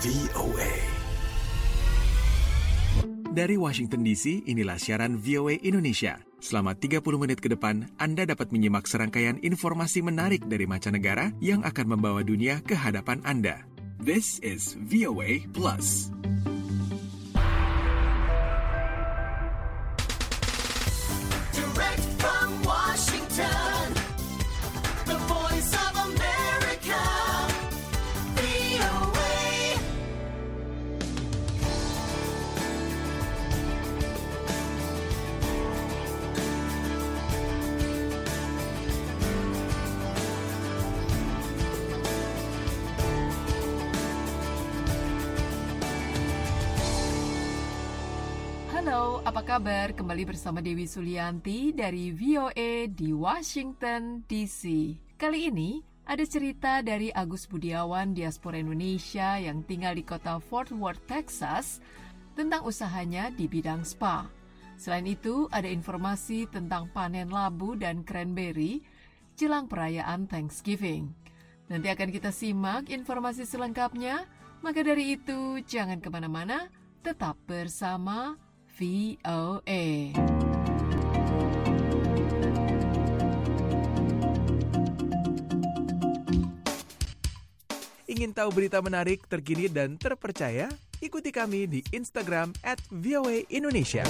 VOA. Dari Washington DC, inilah siaran VOA Indonesia. Selama 30 menit ke depan, Anda dapat menyimak serangkaian informasi menarik dari mancanegara yang akan membawa dunia ke hadapan Anda. This is VOA Plus. Direct from Washington, the voice of America, VOA. Halo, apa kabar? Kembali bersama Dewi Sulianti dari VOA di Washington, D.C. Kali ini ada cerita dari Agus Budiawan, diaspora Indonesia yang tinggal di kota Fort Worth, Texas, tentang usahanya di bidang spa. Selain itu, ada informasi tentang panen labu dan cranberry jelang perayaan Thanksgiving. Nanti akan kita simak informasi selengkapnya, maka dari itu jangan kemana-mana, tetap bersama VOA. Ingin tahu berita menarik, terkini, dan terpercaya? Ikuti kami di Instagram @VOA Indonesia.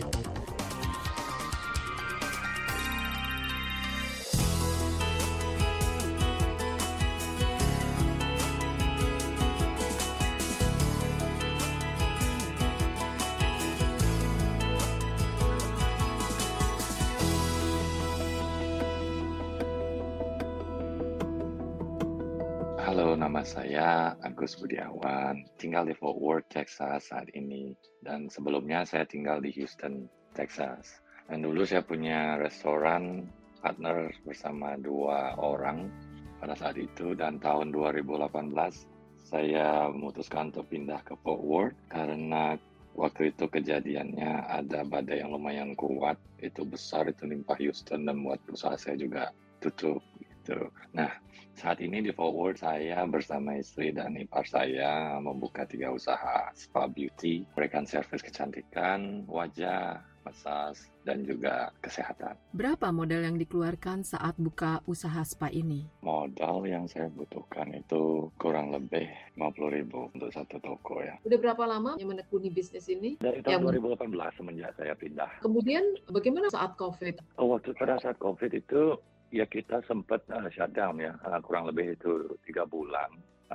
Halo, nama saya Agus Budiawan, tinggal di Fort Worth, Texas saat ini. Dan sebelumnya saya tinggal di Houston, Texas. Dan dulu saya punya restoran partner bersama 2 orang pada saat itu. Dan tahun 2018 saya memutuskan untuk pindah ke Fort Worth karena waktu itu kejadiannya ada badai yang lumayan kuat. Itu besar, itu limpah Houston dan buat usaha saya juga tutup. Nah, saat ini di Fort Worth saya bersama istri dan ipar saya membuka 3 usaha spa beauty, memberikan servis kecantikan, wajah, massage, dan juga kesehatan. Berapa modal yang dikeluarkan saat buka usaha spa ini? Modal yang saya butuhkan itu kurang lebih 50.000 untuk satu toko ya. Udah berapa lama yang menekuni bisnis ini? Dari tahun 2018 semenjak saya pindah. Kemudian bagaimana saat COVID? Pada saat COVID itu ya kita sempat shutdown ya, kurang lebih itu 3 bulan.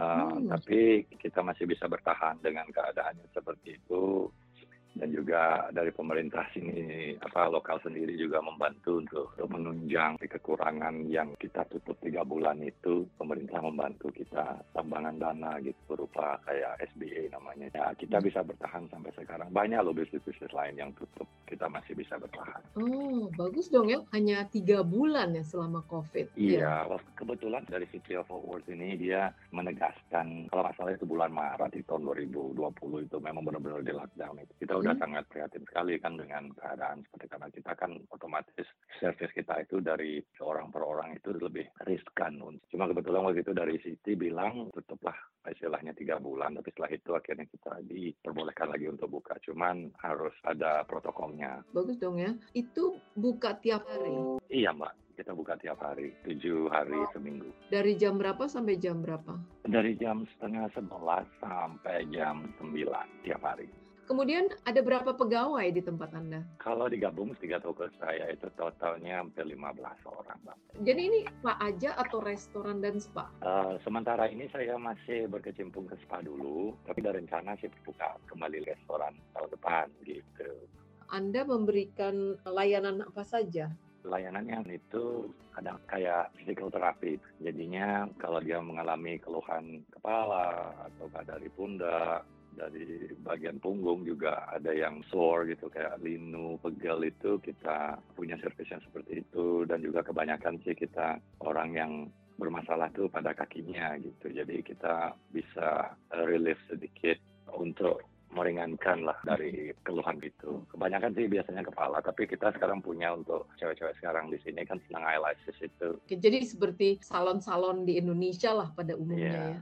Tapi kita masih bisa bertahan dengan keadaannya seperti itu. Dan juga dari pemerintah sini, lokal sendiri juga membantu untuk menunjang kekurangan yang kita tutup 3 bulan itu. Pemerintah membantu kita tambangan dana gitu, berupa kayak SBA namanya. Ya, kita bisa bertahan sampai sekarang. Banyak loh bisnis-bisnis lain yang tutup, kita masih bisa bertahan. Oh, bagus dong ya. Hanya 3 bulan ya selama COVID. Iya, kebetulan dari City of Fort Worth ini dia menegaskan, kalau nggak salah itu bulan Maret di tahun 2020 itu memang benar-benar di lockdown itu. Kita udah sangat prihatin sekali kan dengan keadaan seperti, karena kita kan otomatis servis kita itu dari seorang per orang itu lebih riskan. Cuma kebetulan waktu itu dari City bilang tutuplah istilahnya 3 bulan, tapi setelah itu akhirnya kita diperbolehkan lagi untuk buka. Cuman harus ada protokolnya. Bagus dong ya. Itu buka tiap hari? Iya Mbak, kita buka tiap hari, 7 hari seminggu. Dari jam berapa sampai jam berapa? Dari jam 10:30 sampai jam 9 tiap hari. Kemudian ada berapa pegawai di tempat Anda? Kalau digabung 3 toko saya itu totalnya hampir 15 orang, Bang. Jadi ini spa aja atau restoran dan spa? Sementara ini saya masih berkecimpung ke spa dulu, tapi ada rencana sih buka kembali restoran tahun depan gitu. Anda memberikan layanan apa saja? Layanannya itu kadang kayak physical therapy. Jadinya kalau dia mengalami keluhan kepala atau dari pundak, dari bagian punggung juga ada yang sore gitu, kayak linu, pegel, itu kita punya servis yang seperti itu. Dan juga kebanyakan sih kita orang yang bermasalah tuh pada kakinya gitu. Jadi kita bisa relief sedikit untuk meringankan lah dari keluhan itu. Kebanyakan sih biasanya kepala, tapi kita sekarang punya untuk cewek-cewek sekarang di sini kan senang eyelashes itu. Jadi seperti salon-salon di Indonesia lah pada umumnya ya.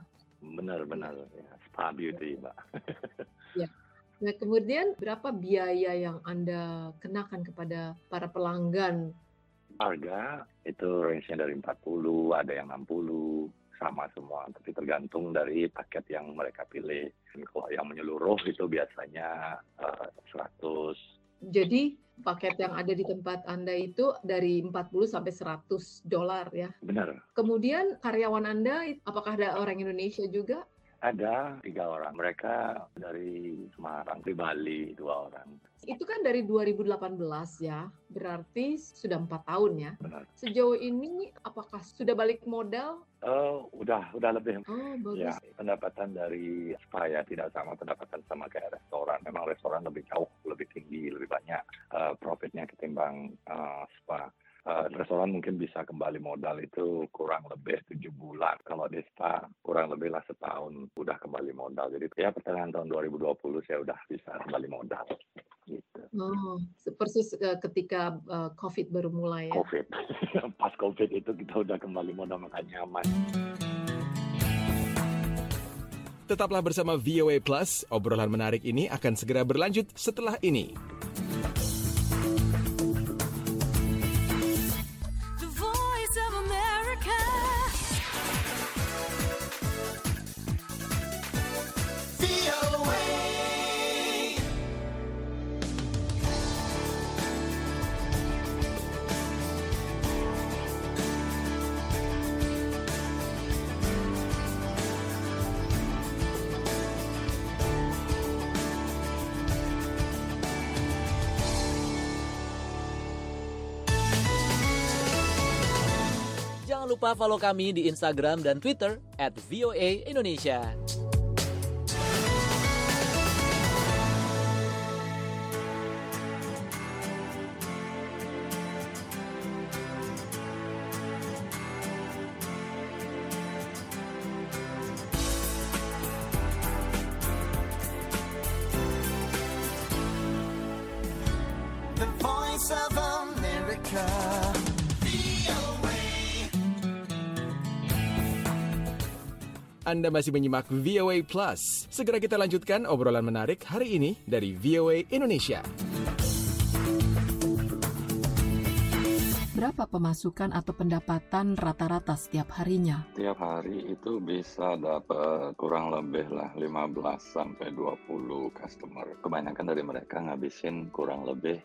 Benar-benar ya, spa beauty, Mbak. Ya. Nah, kemudian berapa biaya yang Anda kenakan kepada para pelanggan? Harga itu range-nya dari 40, ada yang 60, sama semua. Tapi tergantung dari paket yang mereka pilih. Kalau yang menyeluruh itu biasanya 100. Jadi paket yang ada di tempat Anda itu dari 40 sampai $100 ya. Benar, Kemudian karyawan Anda, apakah ada orang Indonesia juga? ada 3 orang. Mereka dari Semarang, di Bali 2 orang. Itu kan dari 2018 ya, berarti sudah 4 tahun ya. Benar. Sejauh ini apakah sudah balik modal? Udah lebih. Oh, Ya, bagus. pendapatan dari spa ya tidak sama pendapatan sama kayak restoran. Memang restoran lebih jauh, lebih tinggi, lebih banyak profitnya ketimbang spa. Restoran mungkin bisa kembali modal itu kurang lebih 7 bulan. Kalau di spa kurang lebih lah setahun udah kembali modal. Jadi ya pertengahan tahun 2020 saya udah bisa kembali modal. Gitu. Oh, persis ketika COVID baru mulai ya. COVID. Pas COVID itu kita udah kembali modal makan nyaman. Tetaplah bersama VOA Plus, obrolan menarik ini akan segera berlanjut setelah ini. The voice of America. VOA. Jangan lupa follow kami di Instagram dan Twitter @VOA_Indonesia. The voice of America. VOA. Anda masih menyimak VOA Plus. Segera kita lanjutkan obrolan menarik hari ini dari VOA Indonesia. Berapa pemasukan atau pendapatan rata-rata setiap harinya? Tiap hari itu bisa dapat kurang lebih lah 15 sampai 20 customer. Kebanyakan dari mereka ngabisin kurang lebih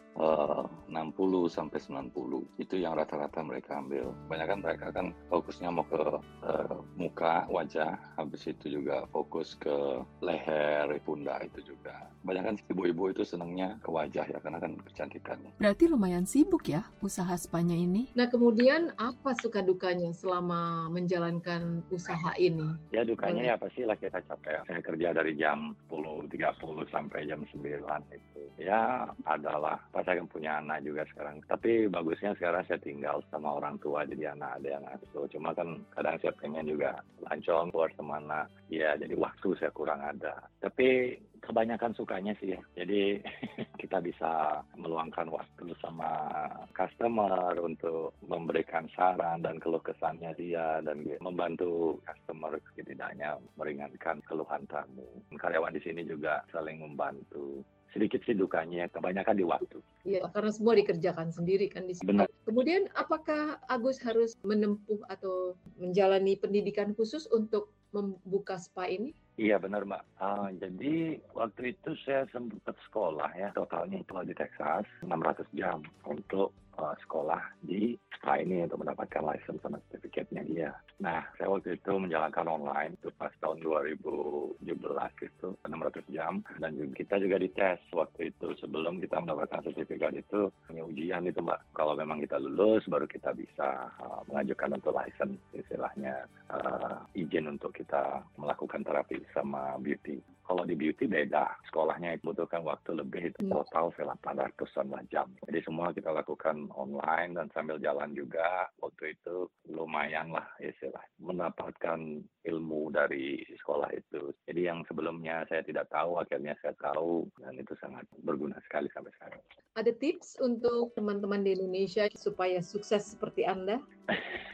60 sampai 90. Itu yang rata-rata mereka ambil. Kebanyakan mereka kan fokusnya mau ke muka, wajah, habis itu juga fokus ke leher, pundak itu juga. Kebanyakan ibu-ibu itu senangnya ke wajah ya, karena kan kecantikan. Berarti lumayan sibuk ya usaha spanya ini. Nah, kemudian apa suka dukanya selama menjalankan usaha ini? Ya dukanya ya pastilah kita capek. Saya kerja dari jam 10.30 sampai jam 9 itu. Ya adalah, pas saya kan punya anak juga sekarang. Tapi bagusnya sekarang saya tinggal sama orang tua, jadi anak ada yang asuh. Cuma kan kadang saya pengen juga lancong keluar semana. Ya jadi waktu saya kurang ada. Tapi kebanyakan sukanya sih ya. Jadi kita bisa meluangkan waktu sama customer untuk memberikan saran dan keluh kesahnya dia dan membantu customer setidaknya meringankan keluhan tamu. Karyawan di sini juga saling membantu. Sedikit sih dukanya, kebanyakan di waktu. Ya, karena semua dikerjakan sendiri kan di sini. Benar. Kemudian apakah Agus harus menempuh atau menjalani pendidikan khusus untuk membuka spa ini? Iya benar Mbak. Jadi waktu itu saya sempat sekolah ya, totalnya itu di Texas 600 jam untuk sekolah di spa ini untuk mendapatkan license sama sertifikatnya dia. Nah, saya waktu itu menjalankan online itu pas tahun 2017 itu 600 jam dan juga, kita juga dites waktu itu sebelum kita mendapatkan sertifikat itu punya ujian itu Mbak. Kalau memang kita lulus baru kita bisa mengajukan untuk license istilahnya izin untuk kita melakukan terapi sama beauty. Kalau di beauty beda, sekolahnya butuhkan waktu lebih, itu total 800-an jam. Jadi semua kita lakukan online dan sambil jalan juga. Waktu itu lumayan lah istilah mendapatkan ilmu dari sekolah itu. Jadi yang sebelumnya saya tidak tahu, akhirnya saya tahu dan itu sangat berguna sekali sampai sekarang. Ada tips untuk teman-teman di Indonesia supaya sukses seperti Anda?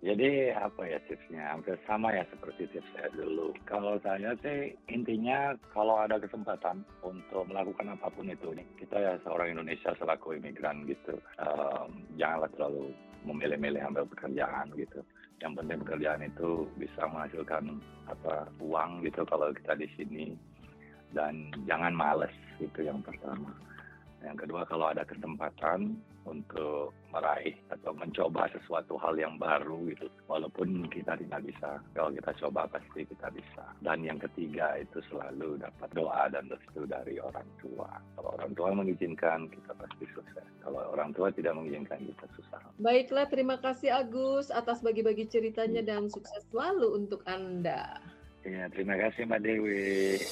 Jadi apa ya tipsnya? Hampir sama ya seperti tips saya dulu. Kalau saya sih intinya kalau ada kesempatan untuk melakukan apapun itu nih, kita ya seorang Indonesia selaku imigran gitu, janganlah terlalu memilih-milih ambil pekerjaan gitu. Yang penting pekerjaan itu bisa menghasilkan uang gitu kalau kita di sini, dan jangan males, itu yang pertama. Yang kedua, kalau ada kesempatan untuk meraih atau mencoba sesuatu hal yang baru gitu, walaupun kita tidak bisa, kalau kita coba pasti kita bisa. Dan yang ketiga itu selalu dapat doa dan restu dari orang tua. Kalau orang tua mengizinkan, kita pasti sukses. Kalau orang tua tidak mengizinkan, kita susah. Baiklah, terima kasih Agus atas bagi-bagi ceritanya dan sukses selalu untuk Anda. Ya, terima kasih Mbak Dewi.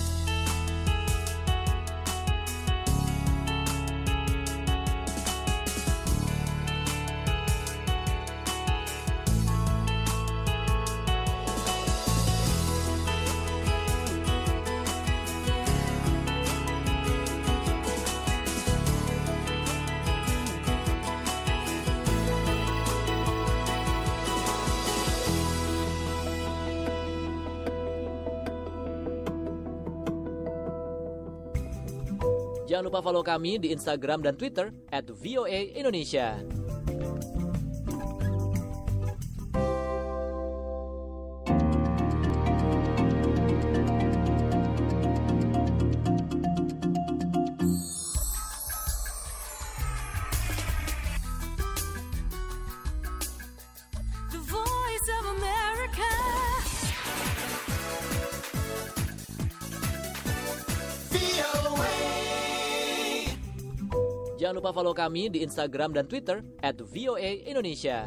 Jangan lupa follow kami di Instagram dan Twitter @VOA_Indonesia. The Voice of America. VOA. Jangan lupa follow kami di Instagram dan Twitter @VOA_Indonesia.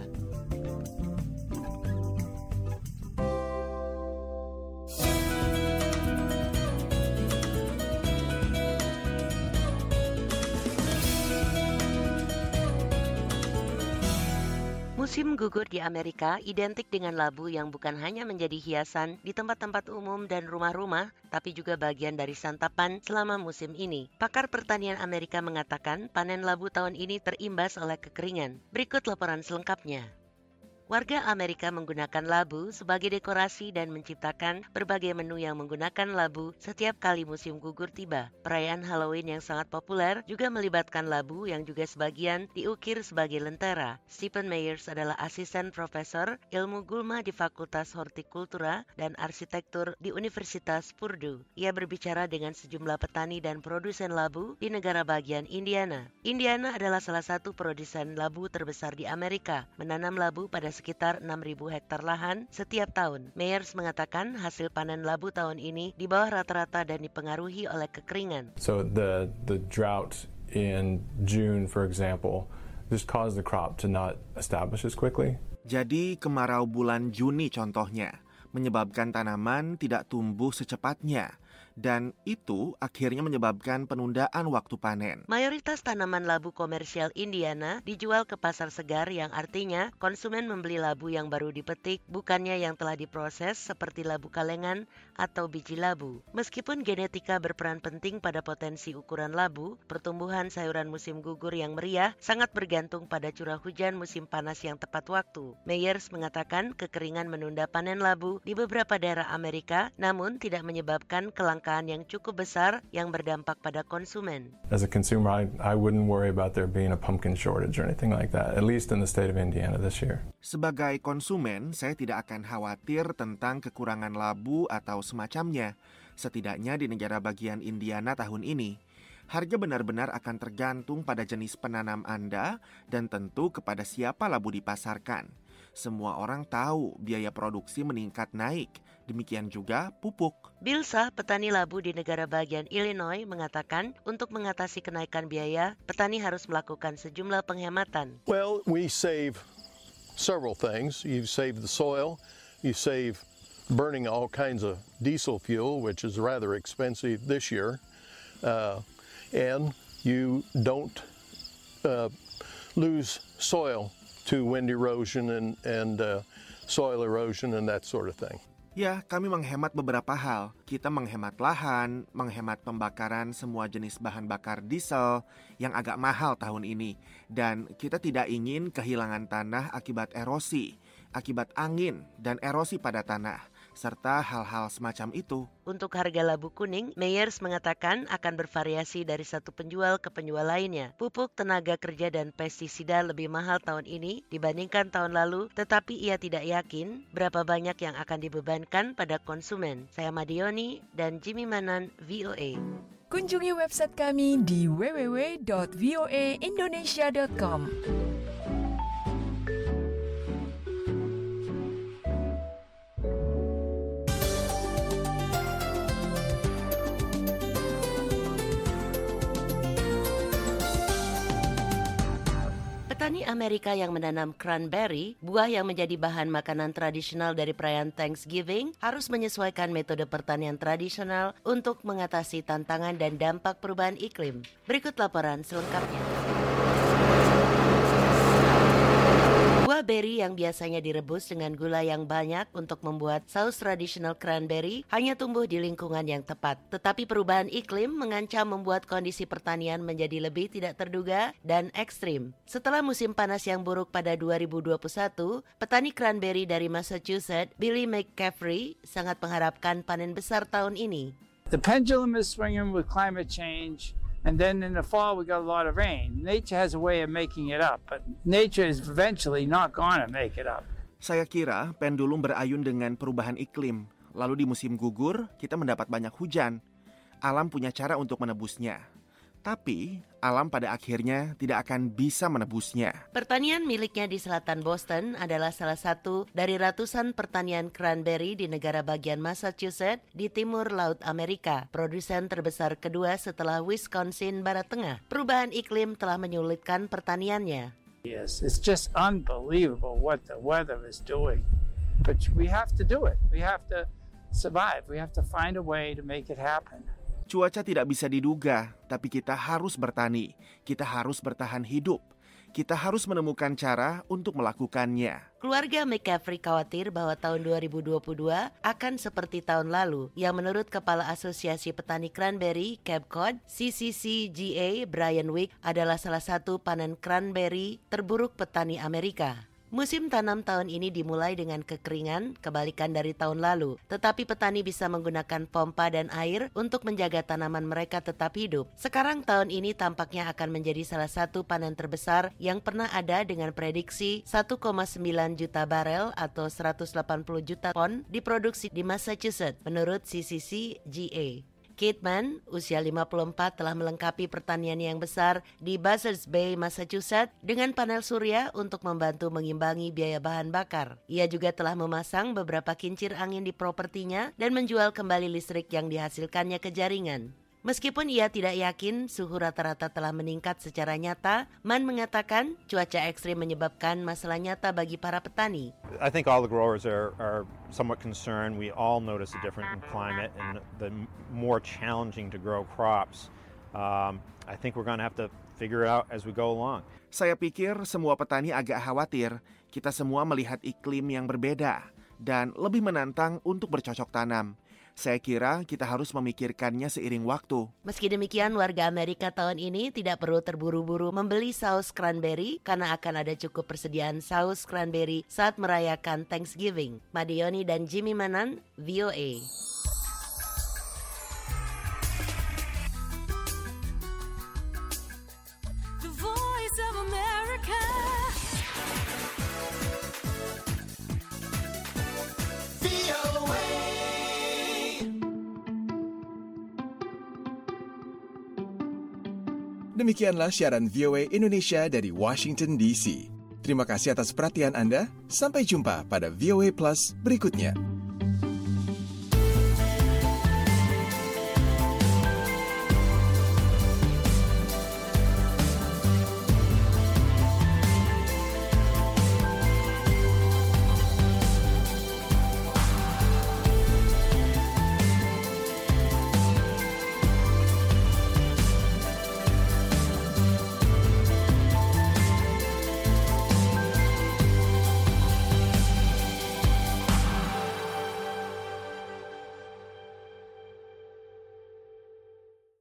Musim gugur di Amerika identik dengan labu yang bukan hanya menjadi hiasan di tempat-tempat umum dan rumah-rumah, tapi juga bagian dari santapan selama musim ini. Pakar pertanian Amerika mengatakan panen labu tahun ini terimbas oleh kekeringan. Berikut laporan selengkapnya. Warga Amerika menggunakan labu sebagai dekorasi dan menciptakan berbagai menu yang menggunakan labu setiap kali musim gugur tiba. Perayaan Halloween yang sangat populer juga melibatkan labu yang juga sebagian diukir sebagai lentera. Stephen Meyers adalah asisten profesor ilmu gulma di Fakultas Hortikultura dan Arsitektur di Universitas Purdue. Ia berbicara dengan sejumlah petani dan produsen labu di negara bagian Indiana. Indiana adalah salah satu produsen labu terbesar di Amerika, menanam labu pada sekitar 6.000 hektar lahan setiap tahun. Meyers mengatakan hasil panen labu tahun ini di bawah rata-rata dan dipengaruhi oleh kekeringan. So the drought in June, for example, just caused the crop to not establish as quickly. Jadi kemarau bulan Juni contohnya menyebabkan tanaman tidak tumbuh secepatnya. Dan itu akhirnya menyebabkan penundaan waktu panen. Mayoritas tanaman labu komersial Indiana dijual ke pasar segar, yang artinya konsumen membeli labu yang baru dipetik, bukannya yang telah diproses seperti labu kalengan atau biji labu. Meskipun genetika berperan penting pada potensi ukuran labu, pertumbuhan sayuran musim gugur yang meriah sangat bergantung pada curah hujan musim panas yang tepat waktu. Meyers mengatakan kekeringan menunda panen labu di beberapa daerah Amerika, namun tidak menyebabkan kelangkaan yang cukup besar yang berdampak pada konsumen. As a consumer, I wouldn't worry about there being a pumpkin shortage or anything like that, at least in the state of Indiana this year. Sebagai konsumen, saya tidak akan khawatir tentang kekurangan labu atau semacamnya. Setidaknya di negara bagian Indiana tahun ini. Harga benar-benar akan tergantung pada jenis penanam Anda dan tentu kepada siapa labu dipasarkan. Semua orang tahu biaya produksi meningkat naik. Demikian juga pupuk. Bill Sah, petani labu di negara bagian Illinois, mengatakan untuk mengatasi kenaikan biaya, petani harus melakukan sejumlah penghematan. Well, we save several things. You save the soil, you save burning all kinds of diesel fuel, which is rather expensive this year, and you don't lose soil to wind erosion and soil erosion and that sort of thing. Ya, kami menghemat beberapa hal. Kita menghemat lahan, menghemat pembakaran semua jenis bahan bakar diesel yang agak mahal tahun ini. Dan kita tidak ingin kehilangan tanah akibat erosi. akibat angin dan erosi pada tanah, serta hal-hal semacam itu. Untuk harga labu kuning, Meyers mengatakan akan bervariasi dari satu penjual ke penjual lainnya. Pupuk, tenaga kerja, dan pestisida lebih mahal tahun ini dibandingkan tahun lalu, tetapi ia tidak yakin berapa banyak yang akan dibebankan pada konsumen. Saya Madioni dan Jimmy Manan, VOA. Kunjungi website kami di www.voaindonesia.com. Petani Amerika yang menanam cranberry, buah yang menjadi bahan makanan tradisional dari perayaan Thanksgiving, harus menyesuaikan metode pertanian tradisional untuk mengatasi tantangan dan dampak perubahan iklim. Berikut laporan selengkapnya. Buah beri yang biasanya direbus dengan gula yang banyak untuk membuat saus tradisional cranberry hanya tumbuh di lingkungan yang tepat. Tetapi perubahan iklim mengancam membuat kondisi pertanian menjadi lebih tidak terduga dan ekstrim. Setelah musim panas yang buruk pada 2021, petani cranberry dari Massachusetts, Billy McCaffrey, sangat mengharapkan panen besar tahun ini. The pendulum is swinging with climate change. And then in the fall, we got a lot of rain. Nature has a way of making it up, but nature is eventually not going to make it up. Saya kira pendulum berayun dengan perubahan iklim. Lalu di musim gugur, kita mendapat banyak hujan. Alam punya cara untuk menebusnya. Tapi, alam pada akhirnya tidak akan bisa menebusnya. Pertanian miliknya di selatan Boston adalah salah satu dari ratusan pertanian cranberry di negara bagian Massachusetts di timur Laut Amerika, produsen terbesar kedua setelah Wisconsin Barat Tengah. Perubahan iklim telah menyulitkan pertaniannya. Yes, it's just unbelievable what the weather is doing. But we have to do it. We have to survive. We have to find a way to make it happen. Cuaca tidak bisa diduga, tapi kita harus bertani. Kita harus bertahan hidup. Kita harus menemukan cara untuk melakukannya. Keluarga McCaffrey khawatir bahwa tahun 2022 akan seperti tahun lalu, yang menurut Kepala Asosiasi Petani Cranberry, Cape Cod, CCCGA, Brian Wick, adalah salah satu panen cranberry terburuk petani Amerika. Musim tanam tahun ini dimulai dengan kekeringan, kebalikan dari tahun lalu. Tetapi petani bisa menggunakan pompa dan air untuk menjaga tanaman mereka tetap hidup. Sekarang tahun ini tampaknya akan menjadi salah satu panen terbesar yang pernah ada dengan prediksi 1,9 juta barel atau 180 juta ton diproduksi di Massachusetts, menurut CCCGA. Kate Mann, usia 54, telah melengkapi pertanian yang besar di Buzzards Bay, Massachusetts dengan panel surya untuk membantu mengimbangi biaya bahan bakar. Ia juga telah memasang beberapa kincir angin di propertinya dan menjual kembali listrik yang dihasilkannya ke jaringan. Meskipun ia tidak yakin suhu rata-rata telah meningkat secara nyata, Mann mengatakan cuaca ekstrim menyebabkan masalah nyata bagi para petani. I think all the growers are somewhat concerned. We all notice a difference in climate and the more challenging to grow crops. I think we're going to have to figure it out as we go along. Saya pikir semua petani agak khawatir. Kita semua melihat iklim yang berbeda dan lebih menantang untuk bercocok tanam. Saya kira kita harus memikirkannya seiring waktu. Meski demikian, warga Amerika tahun ini tidak perlu terburu-buru membeli saus cranberry karena akan ada cukup persediaan saus cranberry saat merayakan Thanksgiving. Madioni dan Jimmy Manan, VOA. The Voice of America. Demikianlah siaran VOA Indonesia dari Washington DC. Terima kasih atas perhatian Anda. Sampai jumpa pada VOA Plus berikutnya.